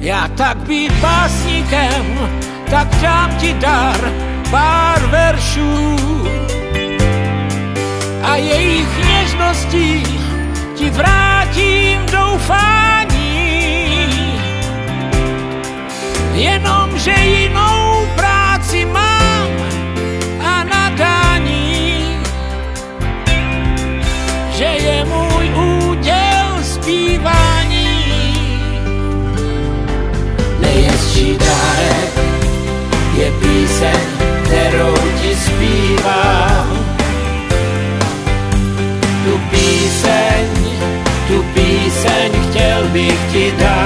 Já tak být básníkem, tak dám ti dar pár veršů a jejich něžností ti vrátím doufání. Jenomže jinou práci mám a nadání, že je můj úděl zpívání. Nejhezčí dárek je píseň, kterou ti zpívám. Tu píseň chtěl bych ti dát.